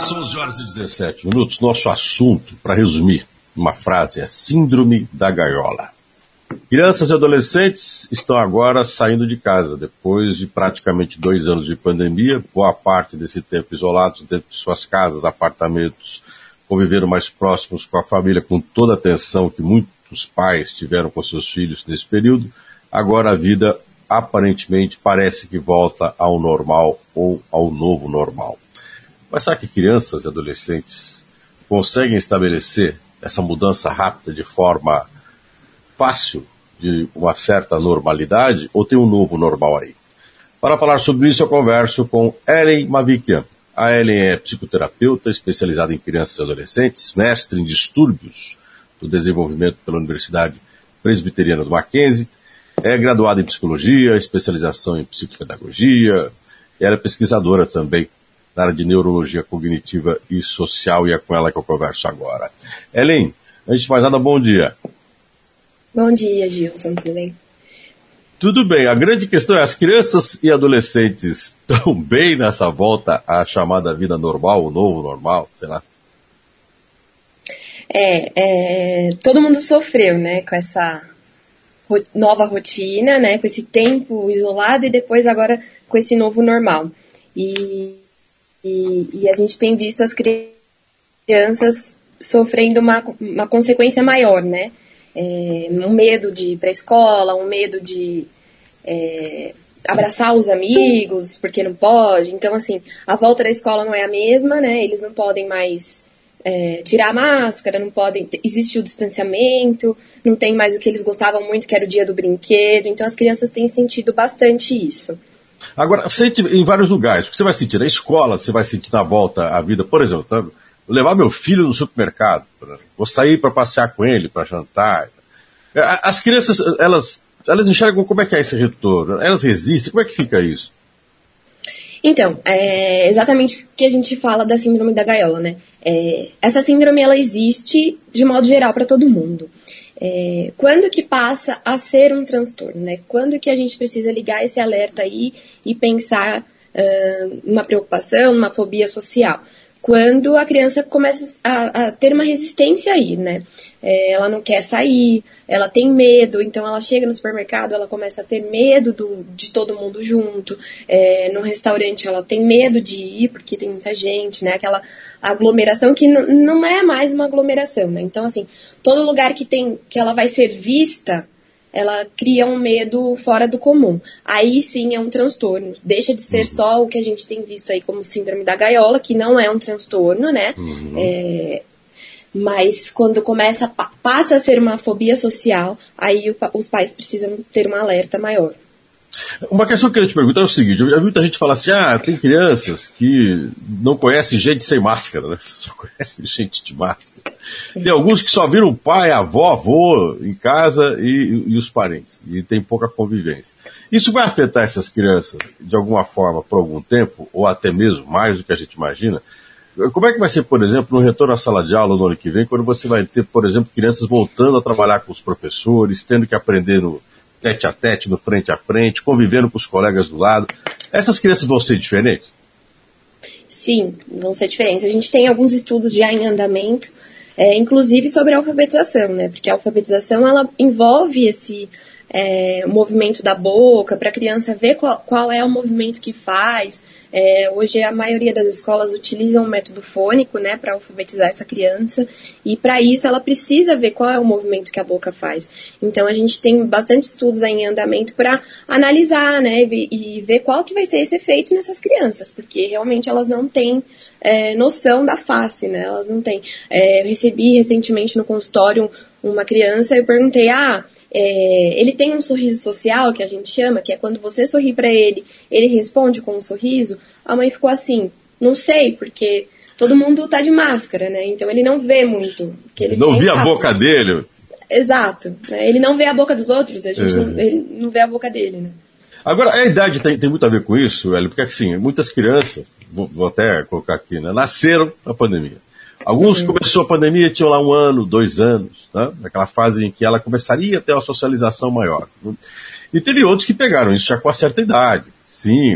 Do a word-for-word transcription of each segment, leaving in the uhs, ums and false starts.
São onze horas e dezessete minutos. Nosso assunto, para resumir, uma frase, é Síndrome da Gaiola. Crianças e adolescentes estão agora saindo de casa, depois de praticamente dois anos de pandemia, boa parte desse tempo isolados dentro de suas casas, apartamentos, conviveram mais próximos com a família, com toda a atenção que muitos pais tiveram com seus filhos nesse período. Agora a vida, aparentemente, parece que volta ao normal ou ao novo normal. Mas será que crianças e adolescentes conseguem estabelecer essa mudança rápida de forma fácil, de uma certa normalidade, ou tem um novo normal aí? Para falar sobre isso, eu converso com Ellen Mavikian. A Ellen é psicoterapeuta especializada em crianças e adolescentes, mestre em distúrbios do desenvolvimento pela Universidade Presbiteriana do Mackenzie, é graduada em psicologia, especialização em psicopedagogia, e ela é pesquisadora também na área de neurologia cognitiva e social, e é com ela que eu converso agora. Ellen, antes de mais nada, bom dia. Bom dia, Gilson, tudo bem? Tudo bem, a grande questão é, as crianças e adolescentes estão bem nessa volta à chamada vida normal, o novo normal, sei lá? É, é todo mundo sofreu, né, com essa ro- nova rotina, né, com esse tempo isolado e depois agora com esse novo normal. E, e, e a gente tem visto as crianças sofrendo uma, uma consequência maior, né? É, um medo de ir para a escola, um medo de é, abraçar os amigos, porque não pode. Então, assim, a volta da escola não é a mesma, né? Eles não podem mais é, tirar a máscara, não podem, existe o distanciamento, não tem mais o que eles gostavam muito, que era o dia do brinquedo. Então, as crianças têm sentido bastante isso. Agora, sente em vários lugares. Você vai sentir na escola, você vai sentir na volta à vida. Por exemplo, tá? Levar meu filho no supermercado, vou sair para passear com ele, para jantar. As crianças, elas, elas enxergam como é que é esse retorno? Elas resistem? Como é que fica isso? Então, é exatamente o que a gente fala da síndrome da gaiola, né? É, essa síndrome, ela existe de modo geral para todo mundo. É, quando que passa a ser um transtorno, né? Quando que a gente precisa ligar esse alerta aí e pensar uh, numa preocupação, numa fobia social? Quando a criança começa a, a ter uma resistência aí, né? É, ela não quer sair, ela tem medo, então ela chega no supermercado, ela começa a ter medo do, de todo mundo junto. É, no restaurante ela tem medo de ir, porque tem muita gente, né? Aquela aglomeração que n- não é mais uma aglomeração, né? Então, assim, todo lugar que, tem, que ela vai ser vista, ela cria um medo fora do comum. Aí sim é um transtorno. Deixa de ser uhum. só o que a gente tem visto aí como síndrome da gaiola, que não é um transtorno, né? Uhum. É, mas quando começa, passa a ser uma fobia social, aí o, os pais precisam ter um alerta maior. Uma questão que eu queria te perguntar é o seguinte, eu já vi muita gente falar assim, ah, tem crianças que não conhecem gente sem máscara, né? Só conhecem gente de máscara. Tem alguns que só viram o pai, a avó, avô em casa e, e os parentes, e tem pouca convivência. Isso vai afetar essas crianças de alguma forma por algum tempo, ou até mesmo mais do que a gente imagina? Como é que vai ser, por exemplo, no retorno à sala de aula no ano que vem, quando você vai ter, por exemplo, crianças voltando a trabalhar com os professores, tendo que aprender no tete a tete, no frente a frente, convivendo com os colegas do lado? Essas crianças vão ser diferentes? Sim, vão ser diferentes. A gente tem alguns estudos já em andamento, é, inclusive sobre a alfabetização, né? Porque a alfabetização, ela envolve esse é, movimento da boca, para a criança ver qual, qual é o movimento que faz. É, hoje a maioria das escolas utilizam o método fônico, né, para alfabetizar essa criança, e para isso ela precisa ver qual é o movimento que a boca faz. Então a gente tem bastante estudos aí em andamento para analisar, né, e, e ver qual que vai ser esse efeito nessas crianças, porque realmente elas não têm é, noção da face, né, elas não têm. É, eu recebi recentemente no consultório uma criança e eu perguntei, ah, É, ele tem um sorriso social, que a gente chama, que é quando você sorri para ele, ele responde com um sorriso. A mãe ficou assim, não sei, porque todo mundo tá de máscara, né? Então ele não vê muito. Que ele não vê a boca dele. Exato. Né? Ele não vê a boca dos outros, a gente é. não, ele não vê a boca dele, né? Agora, a idade tem, tem muito a ver com isso, Hélio, porque assim, muitas crianças, vou, vou até colocar aqui, né, nasceram na pandemia. Alguns uhum. começou a pandemia, tinham lá um ano, dois anos, né? Naquela fase em que ela começaria a ter uma socialização maior. Né? E teve outros que pegaram isso já com uma certa idade, cinco,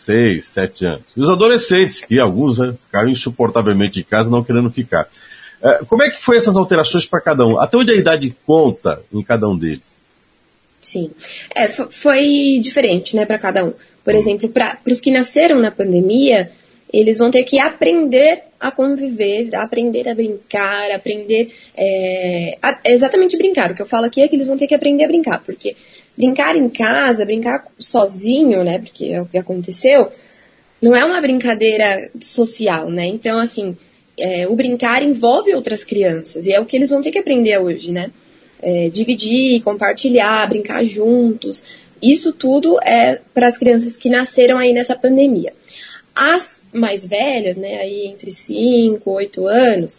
seis, sete anos. E os adolescentes, que alguns, né, ficaram insuportavelmente em casa, não querendo ficar. É, como é que foi essas alterações para cada um? Até onde a idade conta em cada um deles? Sim, é, foi diferente, né, para cada um. Por exemplo, para os que nasceram na pandemia, eles vão ter que aprender a conviver, aprender a brincar, aprender... É, a, exatamente brincar. O que eu falo aqui é que eles vão ter que aprender a brincar, porque brincar em casa, brincar sozinho, né, porque é o que aconteceu, não é uma brincadeira social, né? Então, assim, é, o brincar envolve outras crianças, e é o que eles vão ter que aprender hoje, né? É, dividir, compartilhar, brincar juntos. Isso tudo é para as crianças que nasceram aí nessa pandemia. As mais velhas, né, aí entre cinco, oito anos,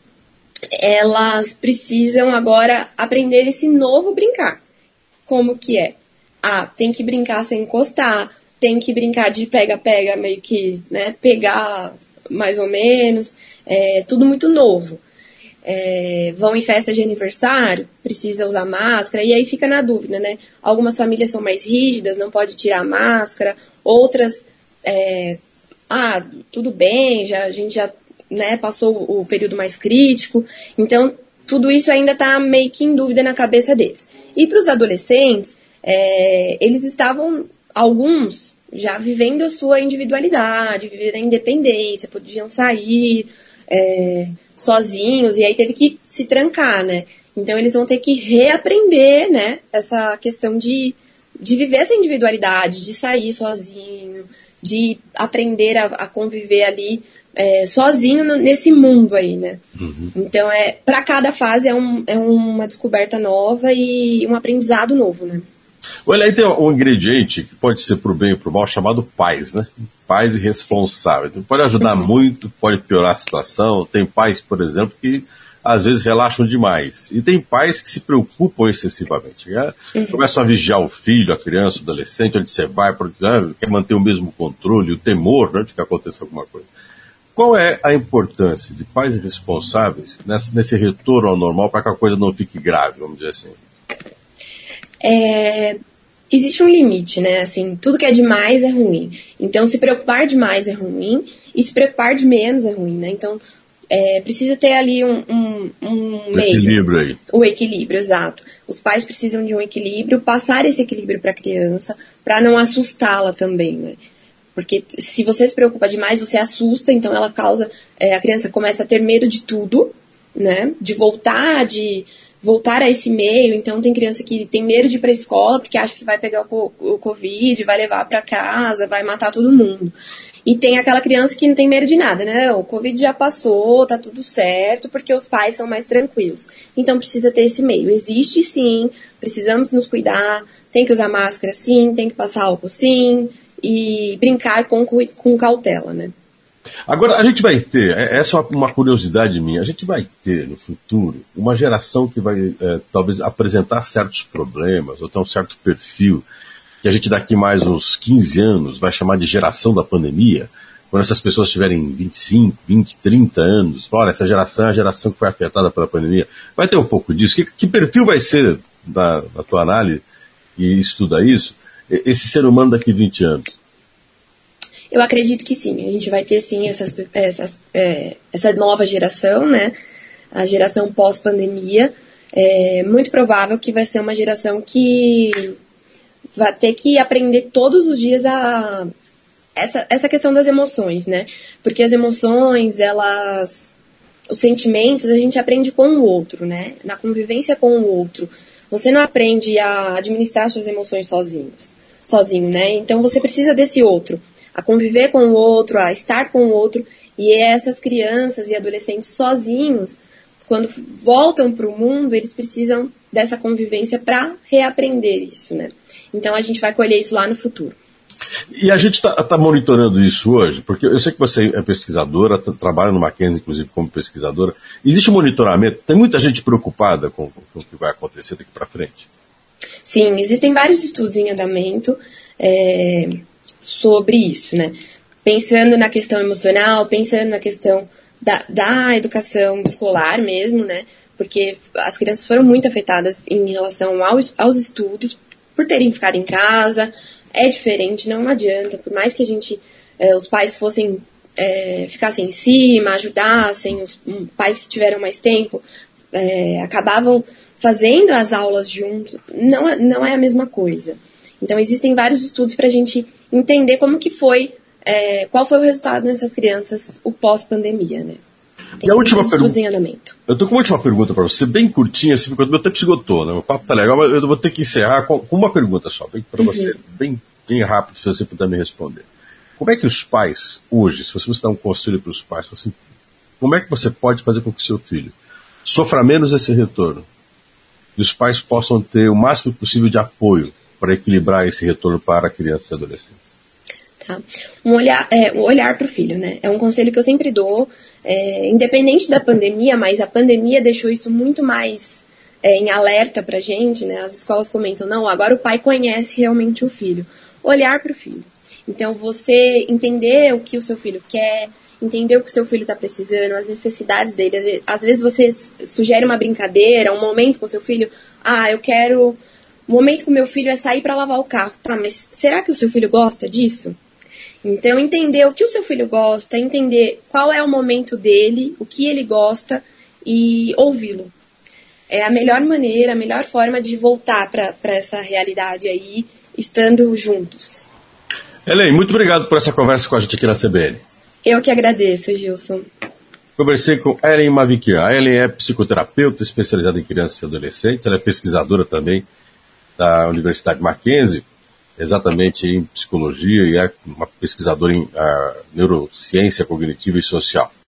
elas precisam agora aprender esse novo brincar. Como que é? Ah, tem que brincar sem encostar, tem que brincar de pega-pega, meio que, né, pegar mais ou menos, é tudo muito novo. É, vão em festa de aniversário, precisa usar máscara, e aí fica na dúvida, né? Algumas famílias são mais rígidas, não pode tirar a máscara, outras, é, ah, tudo bem, já, a gente já, né, passou o período mais crítico, então tudo isso ainda está meio que em dúvida na cabeça deles. E para os adolescentes, é, eles estavam, alguns, já vivendo a sua individualidade, vivendo a independência, podiam sair... É, sozinhos, e aí teve que se trancar, né? Então eles vão ter que reaprender, né, essa questão de, de viver essa individualidade, de sair sozinho, de aprender a, a conviver ali é, sozinho no, nesse mundo aí, né? Uhum. Então, é, para cada fase é, um, é uma descoberta nova e um aprendizado novo, né? Olha, aí tem um ingrediente que pode ser pro bem ou pro mal, chamado pais, né? Pais irresponsáveis. Então, pode ajudar uhum. muito, pode piorar a situação. Tem pais, por exemplo, que às vezes relaxam demais. E tem pais que se preocupam excessivamente. Né? Uhum. Começam a vigiar o filho, a criança, o adolescente, onde você vai, porque né, quer manter o mesmo controle, o temor, né, de que aconteça alguma coisa. Qual é a importância de pais irresponsáveis nesse, nesse retorno ao normal para que a coisa não fique grave, vamos dizer assim? É... Existe um limite, né? Assim, tudo que é demais é ruim. Então, se preocupar demais é ruim e se preocupar de menos é ruim, né? Então, é, precisa ter ali um, um, um meio. Equilíbrio aí. O equilíbrio, exato. Os pais precisam de um equilíbrio, passar esse equilíbrio para a criança, para não assustá-la também, né? Porque se você se preocupa demais, você assusta, então ela causa... É, a criança começa a ter medo de tudo, né? De voltar, de... voltar a esse meio. Então tem criança que tem medo de ir para a escola porque acha que vai pegar o, o Covid, vai levar para casa, vai matar todo mundo. E tem aquela criança que não tem medo de nada, né? O Covid já passou, tá tudo certo, porque os pais são mais tranquilos. Então precisa ter esse meio. Existe sim, precisamos nos cuidar, tem que usar máscara sim, tem que passar álcool sim, e brincar com, com cautela, né? Agora, a gente vai ter, essa é uma curiosidade minha, a gente vai ter no futuro uma geração que vai é, talvez apresentar certos problemas, ou ter um certo perfil, que a gente daqui mais uns quinze anos vai chamar de geração da pandemia, quando essas pessoas tiverem vinte e cinco, vinte, trinta anos, olha, essa geração é a geração que foi afetada pela pandemia. Vai ter um pouco disso. Que, que perfil vai ser, da, da tua análise, e estuda isso, esse ser humano daqui a vinte anos? Eu acredito que sim, a gente vai ter sim essas, essas, é, essa nova geração, né? A geração pós-pandemia. É muito provável que vai ser uma geração que vai ter que aprender todos os dias a essa, essa questão das emoções, né? Porque as emoções, elas... os sentimentos, a gente aprende com o outro, né? Na convivência com o outro. Você não aprende a administrar suas emoções sozinhos, sozinho, né? Então você precisa desse outro. A conviver com o outro, a estar com o outro, e essas crianças e adolescentes sozinhos, quando voltam para o mundo, eles precisam dessa convivência para reaprender isso, né? Então a gente vai colher isso lá no futuro. E a gente está tá monitorando isso hoje, porque eu sei que você é pesquisadora, tá, trabalha no Mackenzie, inclusive, como pesquisadora. Existe um monitoramento? Tem muita gente preocupada com, com o que vai acontecer daqui para frente? Sim, existem vários estudos em andamento, é... sobre isso, né? Pensando na questão emocional, pensando na questão da, da educação escolar mesmo, né? Porque as crianças foram muito afetadas em relação aos, aos estudos, por terem ficado em casa, é diferente, não adianta, por mais que a gente, é, os pais fossem, é, ficassem em cima, ajudassem, os um, pais que tiveram mais tempo, é, acabavam fazendo as aulas juntos, não, não é a mesma coisa. Então existem vários estudos para a gente entender como que foi, é, qual foi o resultado nessas crianças, o pós-pandemia, né? Tem e a última pergunta. Eu tô com uma última pergunta para você, bem curtinha, assim, porque o meu tempo esgotou, né? O papo tá legal, mas eu vou ter que encerrar com, com uma pergunta só, para uhum. você, bem, bem rápido, se você puder me responder. Como é que os pais, hoje, se você dá um conselho para os pais, assim, como é que você pode fazer com que seu filho sofra menos esse retorno? E os pais possam ter o máximo possível de apoio para equilibrar esse retorno para crianças e adolescentes? Tá. Um olhar, é, um olhar para o filho, né? É um conselho que eu sempre dou, é, independente da pandemia, mas a pandemia deixou isso muito mais é, em alerta para a gente, né? As escolas comentam, não, agora o pai conhece realmente o filho. Olhar para o filho. Então, você entender o que o seu filho quer, entender o que o seu filho está precisando, as necessidades dele. Às vezes você sugere uma brincadeira, um momento com o seu filho, ah, eu quero... O momento com o meu filho é sair para lavar o carro. Tá, mas será que o seu filho gosta disso? Então, entender o que o seu filho gosta, entender qual é o momento dele, o que ele gosta e ouvi-lo. É a melhor maneira, a melhor forma de voltar para essa realidade aí, estando juntos. Ellen, muito obrigado por essa conversa com a gente aqui na C B N. Eu que agradeço, Gilson. Conversei com Ellen Mavikian. A Ellen é psicoterapeuta especializada em crianças e adolescentes, ela é pesquisadora também da Universidade Mackenzie, exatamente em psicologia, e é uma pesquisadora em uh, neurociência cognitiva e social.